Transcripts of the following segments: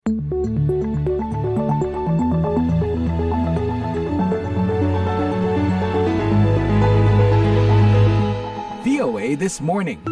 VOA This Morning.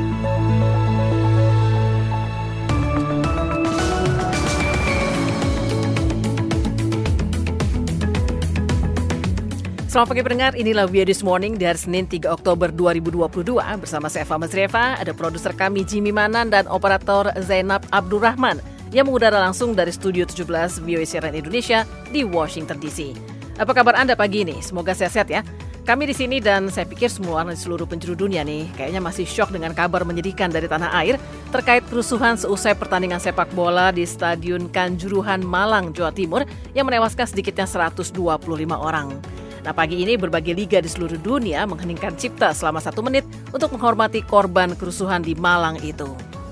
Selamat pagi pendengar, inilah VOA This Morning di hari Senin 3 Oktober 2022 bersama saya Eva Mazrieva, ada produser kami Jimmy Manan dan operator Zainab Abdurrahman yang mengudara langsung dari Studio 17 VOA Siaran Indonesia di Washington DC. Apa kabar Anda pagi ini? Semoga sehat-sehat ya. Kami di sini dan saya pikir semua orang di seluruh penjuru dunia nih kayaknya masih syok dengan kabar menyedihkan dari tanah air terkait kerusuhan seusai pertandingan sepak bola di Stadion Kanjuruhan Malang, Jawa Timur yang menewaskan sedikitnya 125 orang. Nah, pagi ini berbagai liga di seluruh dunia mengheningkan cipta selama 1 menit untuk menghormati korban kerusuhan di Malang itu.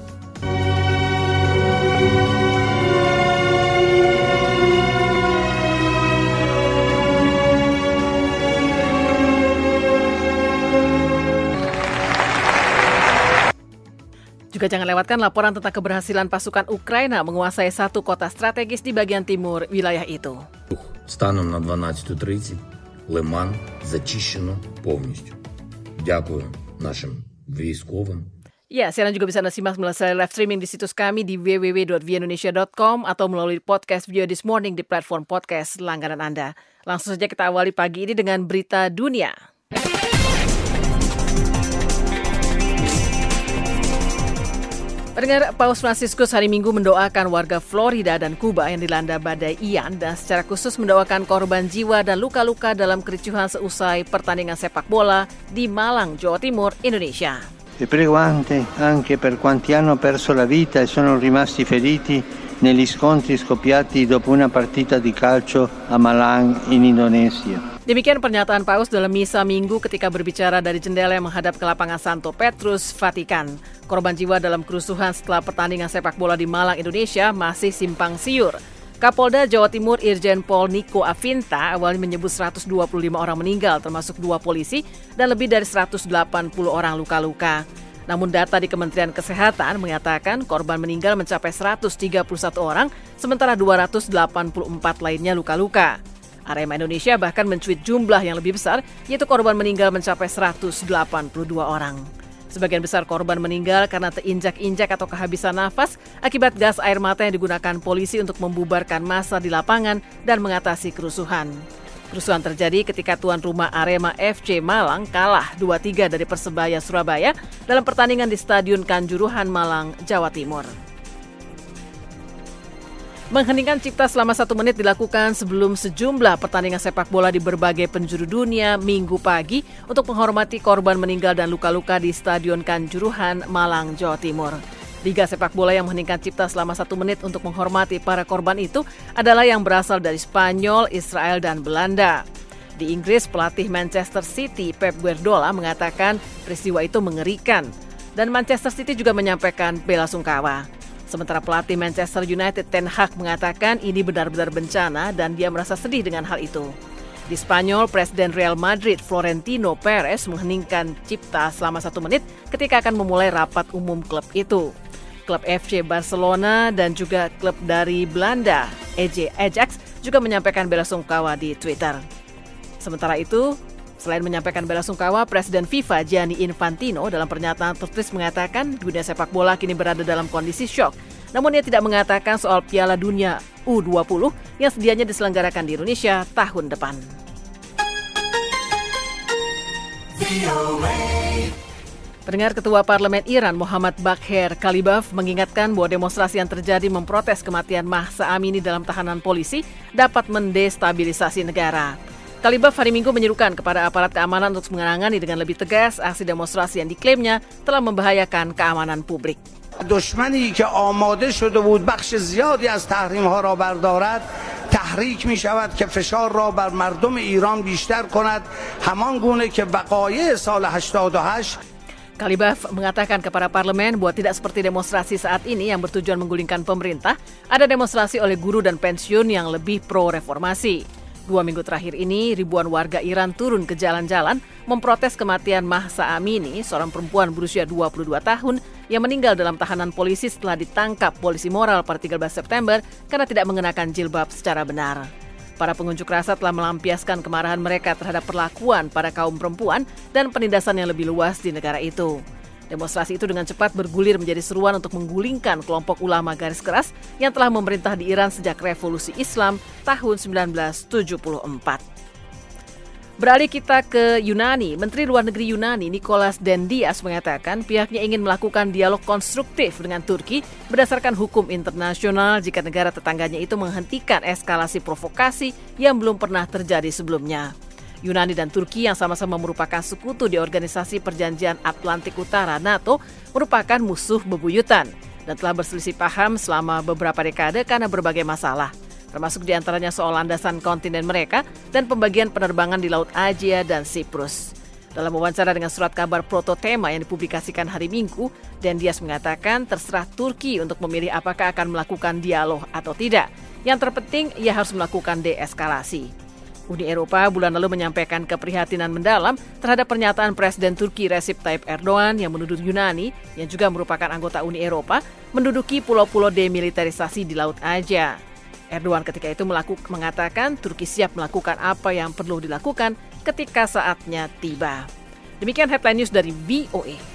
Juga jangan lewatkan laporan tentang keberhasilan pasukan Ukraina menguasai satu kota strategis di bagian timur wilayah itu. Станом на 12:30 Лиман зачищено повністю. Дякую нашим військовим. Ya, siaran juga bisa Anda simak melalui live streaming di situs kami di www.voaindonesia.com atau melalui podcast VOA This Morning di platform podcast langganan Anda. Langsung saja kita awali pagi ini dengan berita dunia. Pendengar, Paus Fransiskus hari Minggu mendoakan warga Florida dan Kuba yang dilanda badai Ian dan secara khusus mendoakan korban jiwa dan luka-luka dalam kericuhan seusai pertandingan sepak bola di Malang, Jawa Timur, Indonesia. E prego anche per quanti hanno perso la vita e sono rimasti feriti negli scontri scoppiati dopo una partita di calcio a Malang in Indonesia. Demikian pernyataan Paus dalam misa Minggu ketika berbicara dari jendela yang menghadap ke lapangan Santo Petrus, Vatikan. Korban jiwa dalam kerusuhan setelah pertandingan sepak bola di Malang, Indonesia masih simpang siur. Kapolda Jawa Timur Irjen Pol Niko Afinta awalnya menyebut 125 orang meninggal, termasuk 2 polisi, dan lebih dari 180 orang luka-luka. Namun data di Kementerian Kesehatan mengatakan korban meninggal mencapai 131 orang, sementara 284 lainnya luka-luka. Arema Indonesia bahkan mencuit jumlah yang lebih besar, yaitu korban meninggal mencapai 182 orang. Sebagian besar korban meninggal karena terinjak-injak atau kehabisan nafas akibat gas air mata yang digunakan polisi untuk membubarkan massa di lapangan dan mengatasi kerusuhan. Kerusuhan terjadi ketika tuan rumah Arema FC Malang kalah 2-3 dari Persebaya Surabaya dalam pertandingan di Stadion Kanjuruhan Malang, Jawa Timur. Mengheningkan cipta selama 1 menit dilakukan sebelum sejumlah pertandingan sepak bola di berbagai penjuru dunia Minggu pagi untuk menghormati korban meninggal dan luka-luka di Stadion Kanjuruhan, Malang, Jawa Timur. Liga sepak bola yang mengheningkan cipta selama 1 menit untuk menghormati para korban itu adalah yang berasal dari Spanyol, Israel, dan Belanda. Di Inggris, pelatih Manchester City Pep Guardiola mengatakan peristiwa itu mengerikan dan Manchester City juga menyampaikan bela sungkawa. Sementara pelatih Manchester United Ten Hag mengatakan ini benar-benar bencana dan dia merasa sedih dengan hal itu. Di Spanyol, Presiden Real Madrid Florentino Perez mengheningkan cipta selama 1 menit ketika akan memulai rapat umum klub itu. Klub FC Barcelona dan juga klub dari Belanda, Ajax, juga menyampaikan bela sungkawa di Twitter. Sementara itu, selain menyampaikan bela sungkawa, Presiden FIFA Gianni Infantino dalam pernyataan tertulis mengatakan dunia sepak bola kini berada dalam kondisi syok. Namun ia tidak mengatakan soal Piala Dunia U20 yang sedianya diselenggarakan di Indonesia tahun depan. Pendengar, Ketua Parlemen Iran Muhammad Bagher Kalibaf mengingatkan bahwa demonstrasi yang terjadi memprotes kematian Mahsa Amini dalam tahanan polisi dapat mendestabilisasi negara. Kalibaf hari Minggu menyerukan kepada aparat keamanan untuk menangani dengan lebih tegas aksi demonstrasi yang diklaimnya telah membahayakan keamanan publik. دشمنی که آماده شده بود بخش زیادی از تحریم‌ها را بردارد تحریک می‌شود که فشار را بر مردم ایران بیشتر کند همان گونه که وقایع سال 88. Kalibaf mengatakan kepada parlemen bahwa tidak seperti demonstrasi saat ini yang bertujuan menggulingkan pemerintah, ada demonstrasi oleh guru dan pensiun yang lebih pro-reformasi. 2 minggu terakhir ini, ribuan warga Iran turun ke jalan-jalan memprotes kematian Mahsa Amini, seorang perempuan berusia 22 tahun yang meninggal dalam tahanan polisi setelah ditangkap polisi moral pada 13 September karena tidak mengenakan jilbab secara benar. Para pengunjuk rasa telah melampiaskan kemarahan mereka terhadap perlakuan pada kaum perempuan dan penindasan yang lebih luas di negara itu. Demonstrasi itu dengan cepat bergulir menjadi seruan untuk menggulingkan kelompok ulama garis keras yang telah memerintah di Iran sejak Revolusi Islam tahun 1974. Beralih kita ke Yunani, Menteri Luar Negeri Yunani Nicholas Dendias mengatakan pihaknya ingin melakukan dialog konstruktif dengan Turki berdasarkan hukum internasional jika negara tetangganya itu menghentikan eskalasi provokasi yang belum pernah terjadi sebelumnya. Yunani dan Turki yang sama-sama merupakan sekutu di Organisasi Perjanjian Atlantik Utara NATO merupakan musuh bebuyutan dan telah berselisih paham selama beberapa dekade karena berbagai masalah, termasuk diantaranya soal landasan kontinen mereka dan pembagian penerbangan di Laut Aegea dan Siprus. Dalam wawancara dengan surat kabar Prototema yang dipublikasikan hari Minggu, Dendias mengatakan terserah Turki untuk memilih apakah akan melakukan dialog atau tidak. Yang terpenting, ia harus melakukan deeskalasi. Uni Eropa bulan lalu menyampaikan keprihatinan mendalam terhadap pernyataan Presiden Turki Recep Tayyip Erdogan yang menuduh Yunani, yang juga merupakan anggota Uni Eropa, menduduki pulau-pulau demilitarisasi di Laut Aegea. Erdogan ketika itu mengatakan Turki siap melakukan apa yang perlu dilakukan ketika saatnya tiba. Demikian headline news dari VOA.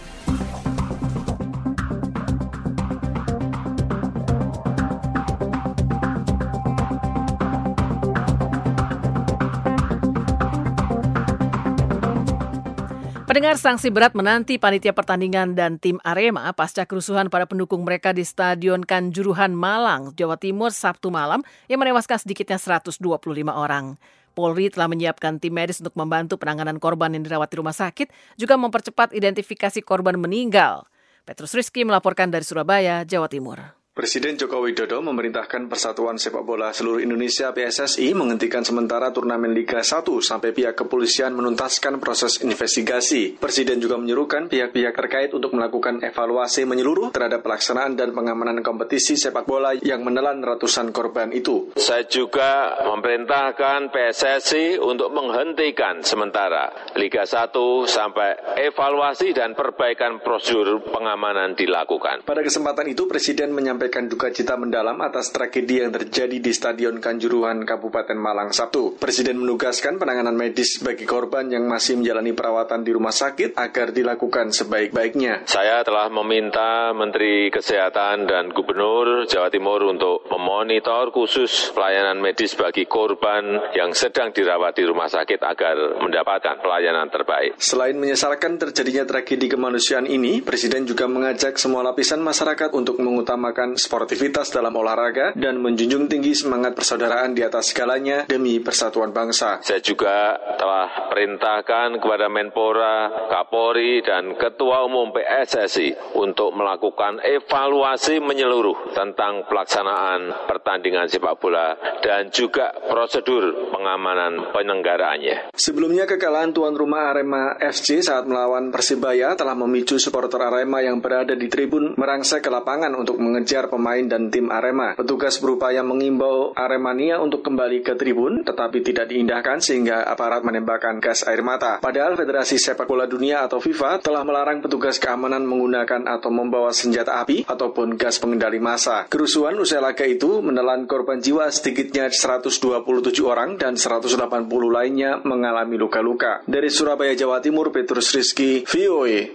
Pendengar, sanksi berat menanti panitia pertandingan dan tim Arema pasca kerusuhan para pendukung mereka di Stadion Kanjuruhan Malang, Jawa Timur Sabtu malam yang menewaskan sedikitnya 125 orang. Polri telah menyiapkan tim medis untuk membantu penanganan korban yang dirawat di rumah sakit, juga mempercepat identifikasi korban meninggal. Petrus Rizky melaporkan dari Surabaya, Jawa Timur. Presiden Joko Widodo memerintahkan Persatuan Sepak Bola Seluruh Indonesia PSSI menghentikan sementara turnamen Liga 1 sampai pihak kepolisian menuntaskan proses investigasi. Presiden juga menyuruhkan pihak-pihak terkait untuk melakukan evaluasi menyeluruh terhadap pelaksanaan dan pengamanan kompetisi sepak bola yang menelan ratusan korban itu. Saya juga memerintahkan PSSI untuk menghentikan sementara Liga 1 sampai evaluasi dan perbaikan prosedur pengamanan dilakukan. Pada kesempatan itu, Presiden menyampaikan duka cita mendalam atas tragedi yang terjadi di Stadion Kanjuruhan Kabupaten Malang Sabtu. Presiden menugaskan penanganan medis bagi korban yang masih menjalani perawatan di rumah sakit agar dilakukan sebaik-baiknya. Saya telah meminta Menteri Kesehatan dan Gubernur Jawa Timur untuk memonitor khusus pelayanan medis bagi korban yang sedang dirawat di rumah sakit agar mendapatkan pelayanan terbaik. Selain menyesalkan terjadinya tragedi kemanusiaan ini, Presiden juga mengajak semua lapisan masyarakat untuk mengutamakan sportivitas dalam olahraga dan menjunjung tinggi semangat persaudaraan di atas segalanya demi persatuan bangsa. Saya juga telah perintahkan kepada Menpora, Kapolri, dan Ketua Umum PSSI untuk melakukan evaluasi menyeluruh tentang pelaksanaan pertandingan sepak bola dan juga prosedur pengamanan penyelenggaraannya. Sebelumnya, kekalahan tuan rumah Arema FC saat melawan Persibaya telah memicu supporter Arema yang berada di tribun merangsek ke lapangan untuk mengejar pemain dan tim Arema. Petugas berupaya mengimbau Aremania untuk kembali ke tribun, tetapi tidak diindahkan sehingga aparat menembakkan gas air mata. Padahal Federasi Sepak Bola Dunia atau FIFA telah melarang petugas keamanan menggunakan atau membawa senjata api ataupun gas pengendali massa. Kerusuhan usai laga itu menelan korban jiwa sedikitnya 127 orang dan 180 lainnya mengalami luka-luka. Dari Surabaya, Jawa Timur, Petrus Rizky, VOA.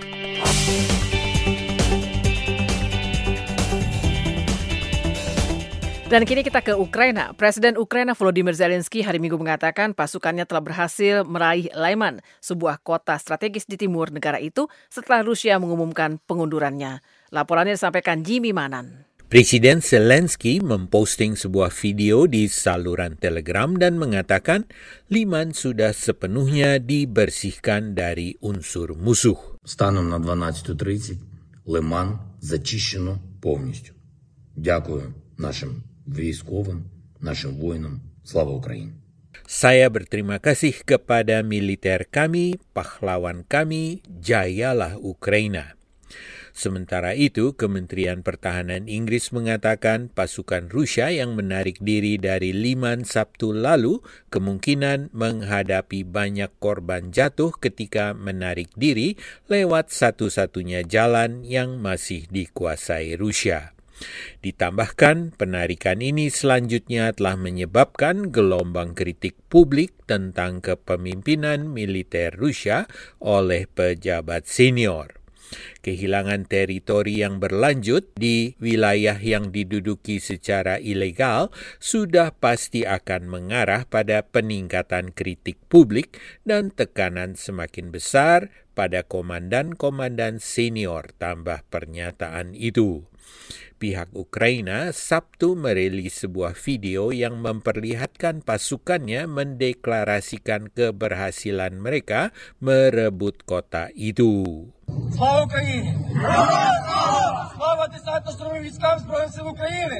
Dan kini kita ke Ukraina. Presiden Ukraina Volodymyr Zelensky hari Minggu mengatakan pasukannya telah berhasil meraih Lyman, sebuah kota strategis di timur negara itu setelah Rusia mengumumkan pengundurannya. Laporannya disampaikan Jimmy Manan. Presiden Zelensky memposting sebuah video di saluran Telegram dan mengatakan Lyman sudah sepenuhnya dibersihkan dari unsur musuh. Станом на 12:30 Лиман зачищено повністю. Дякую нашим військовим, нашим воїнам. Слава Україні! Saya berterima kasih kepada militer kami, pahlawan kami, jayalah Ukraina. Sementara itu, Kementerian Pertahanan Inggris mengatakan pasukan Rusia yang menarik diri dari Liman Sabtu lalu kemungkinan menghadapi banyak korban jatuh ketika menarik diri lewat satu-satunya jalan yang masih dikuasai Rusia. Ditambahkan, penarikan ini selanjutnya telah menyebabkan gelombang kritik publik tentang kepemimpinan militer Rusia oleh pejabat senior. Kehilangan teritori yang berlanjut di wilayah yang diduduki secara ilegal sudah pasti akan mengarah pada peningkatan kritik publik dan tekanan semakin besar pada komandan-komandan senior, tambah pernyataan itu. Pihak Ukraina Sabtu merilis sebuah video yang memperlihatkan pasukannya mendeklarasikan keberhasilan mereka merebut kota itu. Слава Україні! Слава Десантно-штурмовим військам Збройних сил України!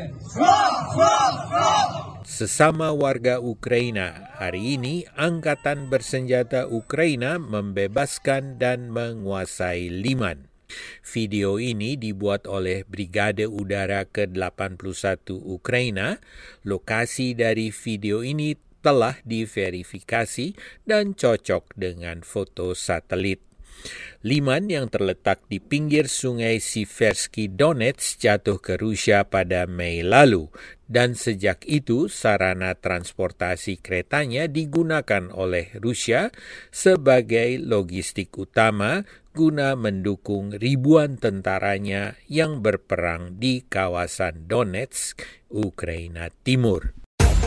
Sesama warga Ukraina, hari ini Angkatan Bersenjata Ukraina membebaskan dan menguasai Liman. Video ini dibuat oleh Brigade Udara ke-81 Ukraina. Lokasi dari video ini telah diverifikasi dan cocok dengan foto satelit. Liman yang terletak di pinggir sungai Siversky Donets jatuh ke Rusia pada Mei lalu, dan sejak itu sarana transportasi keretanya digunakan oleh Rusia sebagai logistik utama guna mendukung ribuan tentaranya yang berperang di kawasan Donetsk, Ukraina Timur.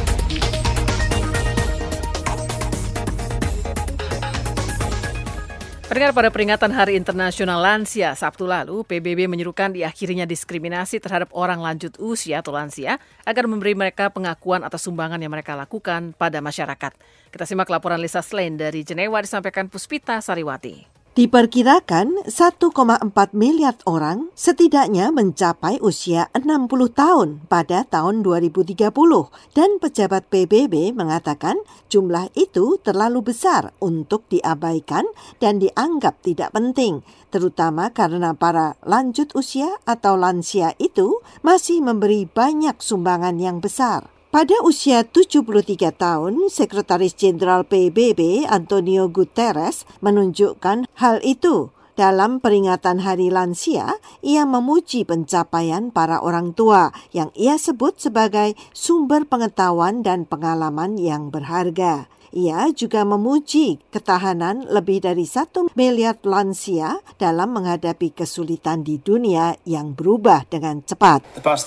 Pendengar, pada peringatan Hari Internasional Lansia Sabtu lalu, PBB menyerukan diakhirinya diskriminasi terhadap orang lanjut usia atau lansia agar memberi mereka pengakuan atas sumbangan yang mereka lakukan pada masyarakat. Kita simak laporan Lisa Slane dari Jenewa disampaikan Puspita Sariwati. Diperkirakan 1,4 miliar orang setidaknya mencapai usia 60 tahun pada tahun 2030 dan pejabat PBB mengatakan jumlah itu terlalu besar untuk diabaikan dan dianggap tidak penting, terutama karena para lanjut usia atau lansia itu masih memberi banyak sumbangan yang besar. Pada usia 73 tahun, Sekretaris Jenderal PBB Antonio Guterres menunjukkan hal itu. Dalam peringatan Hari Lansia, ia memuji pencapaian para orang tua yang ia sebut sebagai sumber pengetahuan dan pengalaman yang berharga. Ia juga memuji ketahanan lebih dari 1 miliar lansia dalam menghadapi kesulitan di dunia yang berubah dengan cepat.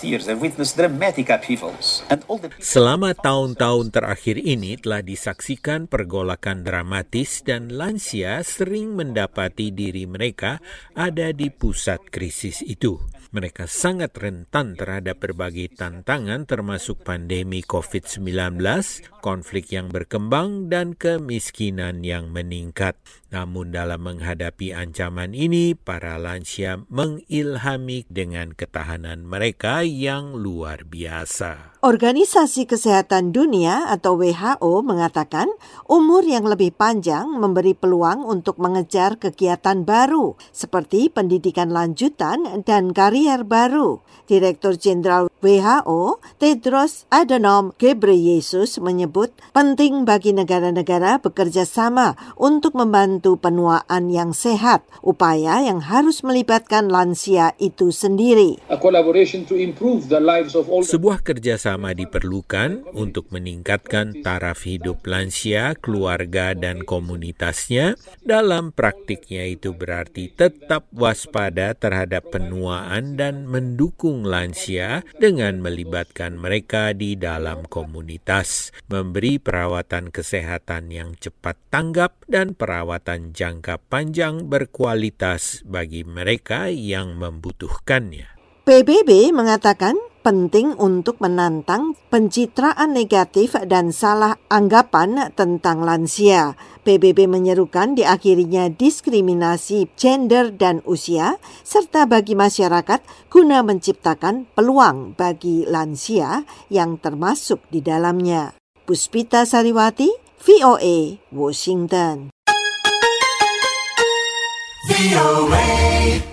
Selama tahun-tahun terakhir ini telah disaksikan pergolakan dramatis dan lansia sering mendapati diri mereka ada di pusat krisis itu. Mereka sangat rentan terhadap berbagai tantangan termasuk pandemi COVID-19, konflik yang berkembang, dan kemiskinan yang meningkat. Namun dalam menghadapi ancaman ini, para lansia mengilhami dengan ketahanan mereka yang luar biasa. Organisasi Kesehatan Dunia atau WHO mengatakan umur yang lebih panjang memberi peluang untuk mengejar kegiatan baru seperti pendidikan lanjutan dan karier baru. Direktur Jenderal WHO, Tedros Adhanom Ghebreyesus menyebut penting bagi negara-negara bekerja sama untuk membantu penuaan yang sehat, upaya yang harus melibatkan lansia itu sendiri. Sebuah kerjasama diperlukan untuk meningkatkan taraf hidup lansia, keluarga, dan komunitasnya. Dalam praktiknya itu berarti tetap waspada terhadap penuaan dan mendukung lansia dengan melibatkan mereka di dalam komunitas, memberi perawatan kesehatan yang cepat tanggap dan perawatan jangka panjang berkualitas bagi mereka yang membutuhkannya. PBB mengatakan penting untuk menantang pencitraan negatif dan salah anggapan tentang lansia. PBB menyerukan diakhirinya diskriminasi gender dan usia, serta bagi masyarakat guna menciptakan peluang bagi lansia yang termasuk di dalamnya. Puspita Sariwati, VOA, Washington. VOA.